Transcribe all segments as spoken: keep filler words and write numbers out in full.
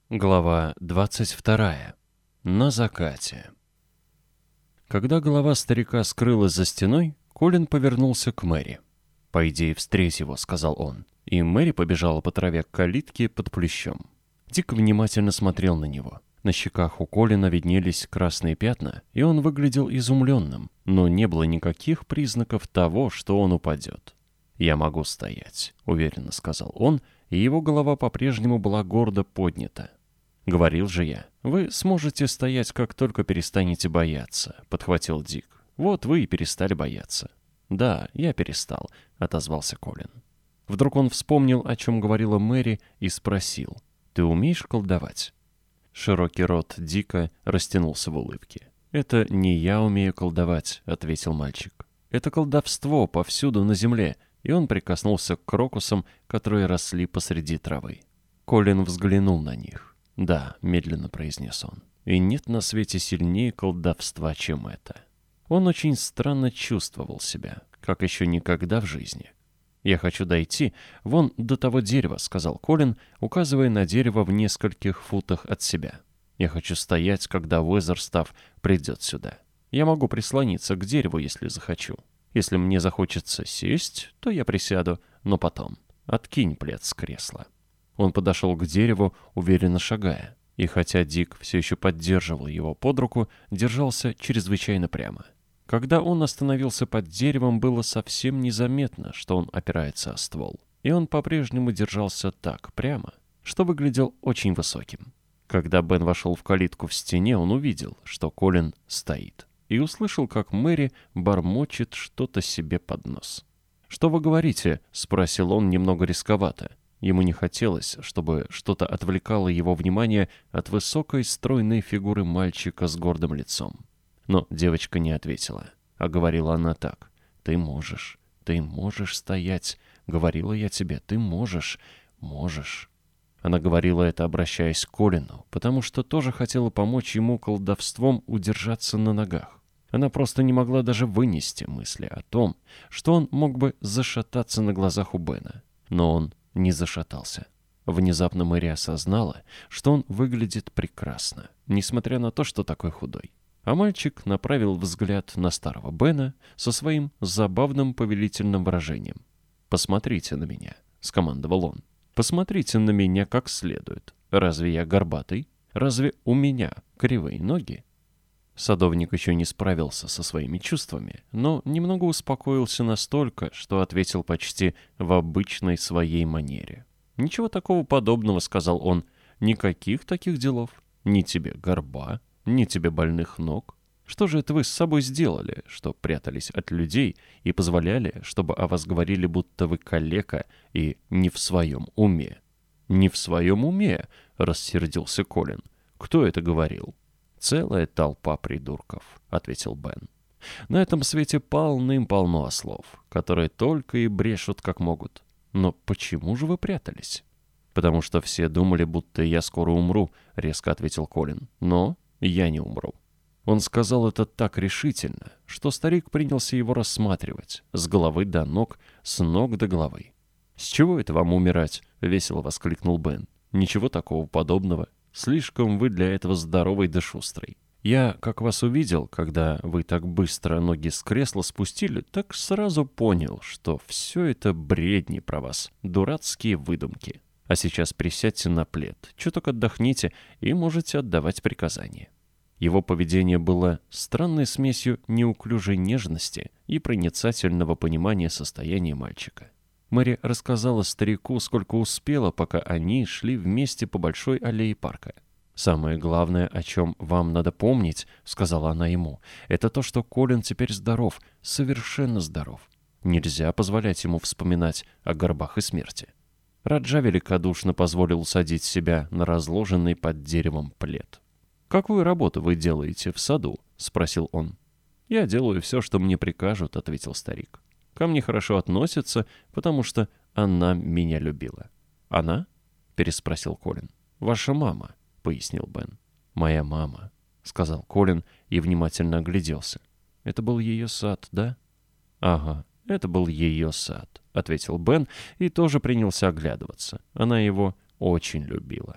Глава двадцать вторая. На закате. Когда голова старика скрылась за стеной, Колин повернулся к Мэри. «Пойди встреть его», — сказал он. И Мэри побежала по траве к калитке под плющом. Дик внимательно смотрел на него. На щеках у Колина виднелись красные пятна, и он выглядел изумленным, но не было никаких признаков того, что он упадет. «Я могу стоять», — уверенно сказал он, и его голова по-прежнему была гордо поднята. «Говорил же я, вы сможете стоять, как только перестанете бояться», — подхватил Дик. «Вот вы и перестали бояться». «Да, я перестал», — отозвался Колин. Вдруг он вспомнил, о чем говорила Мэри, и спросил: «Ты умеешь колдовать?» Широкий рот Дика растянулся в улыбке. «Это не я умею колдовать», — ответил мальчик. «Это колдовство повсюду на земле», и он прикоснулся к крокусам, которые росли посреди травы. Колин взглянул на них. «Да», — медленно произнес он, — «и нет на свете сильнее колдовства, чем это». Он очень странно чувствовал себя, как еще никогда в жизни. «Я хочу дойти вон до того дерева», — сказал Колин, указывая на дерево в нескольких футах от себя. «Я хочу стоять, когда Уэзерстафф придет сюда. Я могу прислониться к дереву, если захочу. Если мне захочется сесть, то я присяду, но потом. Откинь плед с кресла». Он подошел к дереву, уверенно шагая, и хотя Дик все еще поддерживал его под руку, держался чрезвычайно прямо. Когда он остановился под деревом, было совсем незаметно, что он опирается о ствол, и он по-прежнему держался так прямо, что выглядел очень высоким. Когда Бен вошел в калитку в стене, он увидел, что Колин стоит, и услышал, как Мэри бормочет что-то себе под нос. «Что вы говорите?» — спросил он немного рисковато. Ему не хотелось, чтобы что-то отвлекало его внимание от высокой стройной фигуры мальчика с гордым лицом. Но девочка не ответила, а говорила она так: «Ты можешь, ты можешь стоять. Говорила я тебе, ты можешь, можешь». Она говорила это, обращаясь к Колину, потому что тоже хотела помочь ему колдовством удержаться на ногах. Она просто не могла даже вынести мысли о том, что он мог бы зашататься на глазах у Бена. Но он не зашатался. Внезапно Мэри осознала, что он выглядит прекрасно, несмотря на то, что такой худой. А мальчик направил взгляд на старого Бена со своим забавным повелительным выражением. «Посмотрите на меня», — скомандовал он. «Посмотрите на меня как следует. Разве я горбатый? Разве у меня кривые ноги?» Садовник еще не справился со своими чувствами, но немного успокоился настолько, что ответил почти в обычной своей манере. «Ничего такого подобного», — сказал он. «Никаких таких делов. Ни тебе горба, ни тебе больных ног. Что же это вы с собой сделали, что прятались от людей и позволяли, чтобы о вас говорили, будто вы калека и не в своем уме?» «Не в своем уме», — рассердился Колин. «Кто это говорил?» «Целая толпа придурков», — ответил Бен. «На этом свете полным-полно ослов, которые только и брешут, как могут. Но почему же вы прятались?» «Потому что все думали, будто я скоро умру», — резко ответил Колин. «Но я не умру». Он сказал это так решительно, что старик принялся его рассматривать с головы до ног, с ног до головы. «С чего это вам умирать?» — весело воскликнул Бен. «Ничего такого подобного. Слишком вы для этого здоровый да шустрый. Я, как вас увидел, когда вы так быстро ноги с кресла спустили, так сразу понял, что все это бредни про вас, дурацкие выдумки. А сейчас присядьте на плед, чуток отдохните и можете отдавать приказания». Его поведение было странной смесью неуклюжей нежности и проницательного понимания состояния мальчика. Мэри рассказала старику, сколько успела, пока они шли вместе по большой аллее парка. «Самое главное, о чем вам надо помнить, — сказала она ему, — это то, что Колин теперь здоров, совершенно здоров. Нельзя позволять ему вспоминать о горбах и смерти». Раджа великодушно позволил усадить себя на разложенный под деревом плед. «Какую работу вы делаете в саду?» — спросил он. «Я делаю все, что мне прикажут», — ответил старик. «Ко мне хорошо относятся, потому что она меня любила». «Она?» — переспросил Колин. «Ваша мама», — пояснил Бен. «Моя мама», — сказал Колин и внимательно огляделся. «Это был ее сад, да?» «Ага, это был ее сад», — ответил Бен и тоже принялся оглядываться. Она его очень любила.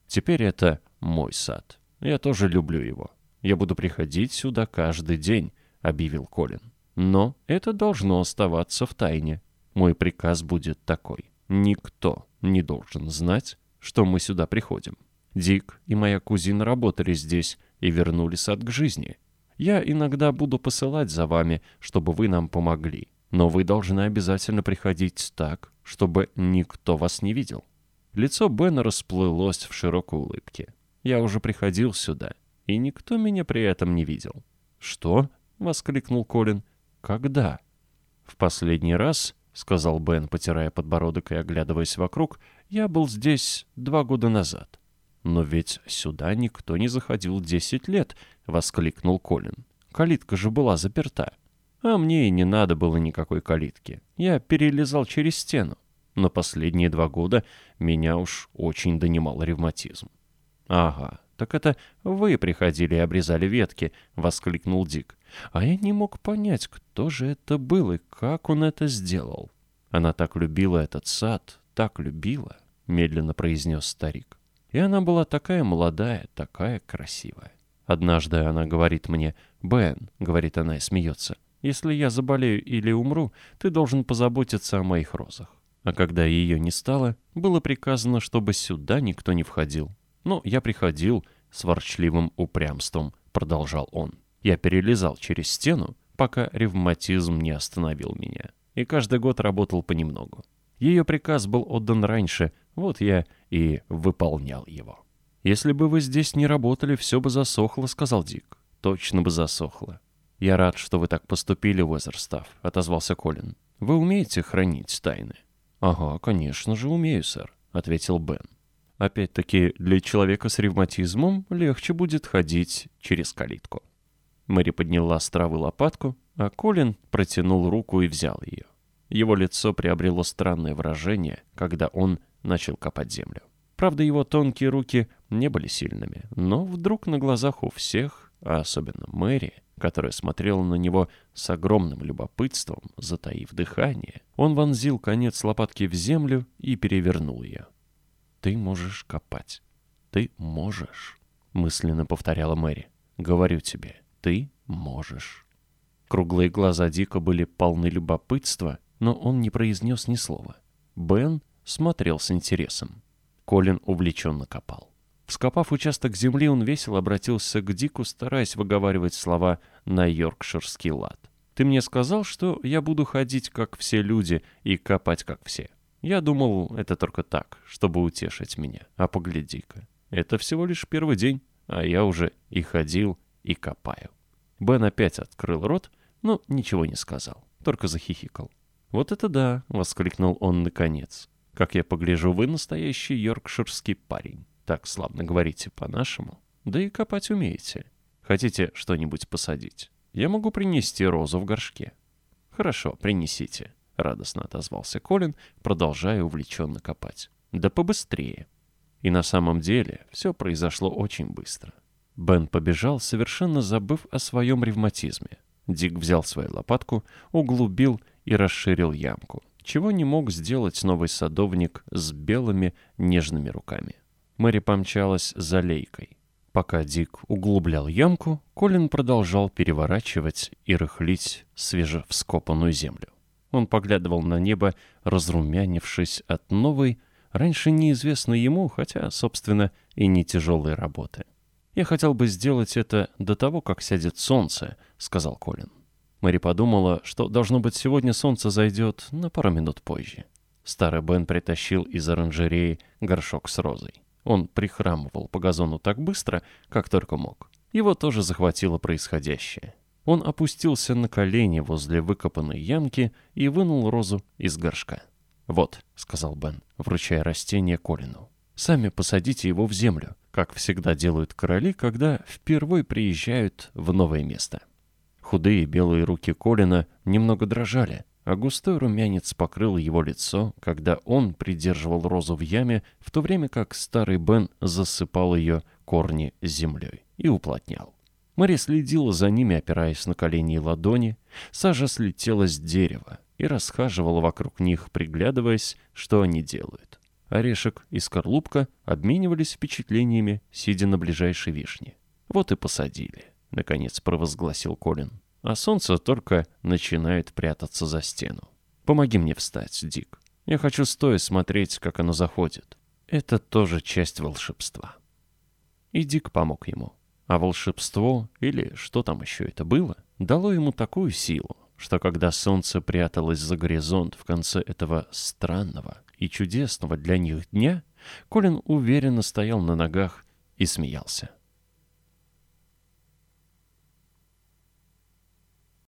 Теперь это мой сад. Я тоже люблю его. Я буду приходить сюда каждый день», — объявил Колин. «Но это должно оставаться в тайне. Мой приказ будет такой. Никто не должен знать, что мы сюда приходим. Дик и моя кузина работали здесь и вернули сад к жизни. Я иногда буду посылать за вами, чтобы вы нам помогли. Но вы должны обязательно приходить так, чтобы никто вас не видел». Лицо Бена расплылось в широкой улыбке. «Я уже приходил сюда, и никто меня при этом не видел». «Что?» — воскликнул Колин. «Когда?» «В последний раз, — сказал Бен, потирая подбородок и оглядываясь вокруг, — я был здесь два года назад». «Но ведь сюда никто не заходил десять лет», — воскликнул Колин. «Калитка же была заперта». «А мне и не надо было никакой калитки. Я перелезал через стену. Но последние два года меня уж очень донимал ревматизм». «Ага, так это вы приходили и обрезали ветки», — воскликнул Дик. «А я не мог понять, кто же это был и как он это сделал». «Она так любила этот сад, так любила», — медленно произнес старик. «И она была такая молодая, такая красивая. Однажды она говорит мне: «Бен», — говорит она и смеется, — «если я заболею или умру, ты должен позаботиться о моих розах». А когда ее не стало, было приказано, чтобы сюда никто не входил. Но я приходил с ворчливым упрямством, продолжал он. Я перелезал через стену, пока ревматизм не остановил меня. И каждый год работал понемногу. Ее приказ был отдан раньше, вот я и выполнял его. «Если бы вы здесь не работали, все бы засохло», — сказал Дик. «Точно бы засохло». «Я рад, что вы так поступили, Уэзерстафф», — отозвался Колин. «Вы умеете хранить тайны?» «Ага, конечно же умею, сэр», — ответил Бен. «Опять-таки, для человека с ревматизмом легче будет ходить через калитку». Мэри подняла с травы лопатку, а Колин протянул руку и взял ее. Его лицо приобрело странное выражение, когда он начал копать землю. Правда, его тонкие руки не были сильными, но вдруг на глазах у всех, а особенно Мэри, которая смотрела на него с огромным любопытством, затаив дыхание, он вонзил конец лопатки в землю и перевернул ее. «Ты можешь копать. Ты можешь», — мысленно повторяла Мэри. «Говорю тебе, ты можешь». Круглые глаза Дика были полны любопытства, но он не произнес ни слова. Бен смотрел с интересом. Колин увлеченно копал. Вскопав участок земли, он весело обратился к Дику, стараясь выговаривать слова на йоркширский лад. «Ты мне сказал, что я буду ходить, как все люди, и копать, как все. Я думал, это только так, чтобы утешить меня. А погляди-ка, это всего лишь первый день, а я уже и ходил, и копаю». Бен опять открыл рот, но ничего не сказал, только захихикал. «Вот это да!» — воскликнул он наконец. «Как я погляжу, вы настоящий йоркширский парень. Так славно говорите по-нашему. Да и копать умеете. Хотите что-нибудь посадить? Я могу принести розу в горшке». «Хорошо, принесите», — радостно отозвался Колин, продолжая увлеченно копать. «Да побыстрее». И на самом деле все произошло очень быстро. Бен побежал, совершенно забыв о своем ревматизме. Дик взял свою лопатку, углубил и расширил ямку, чего не мог сделать новый садовник с белыми нежными руками. Мэри помчалась за лейкой. Пока Дик углублял ямку, Колин продолжал переворачивать и рыхлить свежевскопанную землю. Он поглядывал на небо, разрумянившись от новой, раньше неизвестной ему, хотя, собственно, и не тяжелой работы. «Я хотел бы сделать это до того, как сядет солнце», — сказал Колин. Мэри подумала, что, должно быть, сегодня солнце зайдет на пару минут позже. Старый Бен притащил из оранжереи горшок с розой. Он прихрамывал по газону так быстро, как только мог. Его тоже захватило происходящее. Он опустился на колени возле выкопанной ямки и вынул розу из горшка. «Вот», — сказал Бен, вручая растение Колину, — «сами посадите его в землю, как всегда делают короли, когда впервые приезжают в новое место». Худые белые руки Колина немного дрожали, а густой румянец покрыл его лицо, когда он придерживал розу в яме, в то время как старый Бен засыпал ее корни землей и уплотнял. Мэри следила за ними, опираясь на колени и ладони. Сажа слетела с дерева и расхаживала вокруг них, приглядываясь, что они делают. Орешек и скорлупка обменивались впечатлениями, сидя на ближайшей вишне. «Вот и посадили», — наконец провозгласил Колин. «А солнце только начинает прятаться за стену. Помоги мне встать, Дик. Я хочу стоя смотреть, как оно заходит. Это тоже часть волшебства». И Дик помог ему. А волшебство, или что там еще это было, дало ему такую силу, что когда солнце пряталось за горизонт в конце этого странного и чудесного для них дня, Колин уверенно стоял на ногах и смеялся.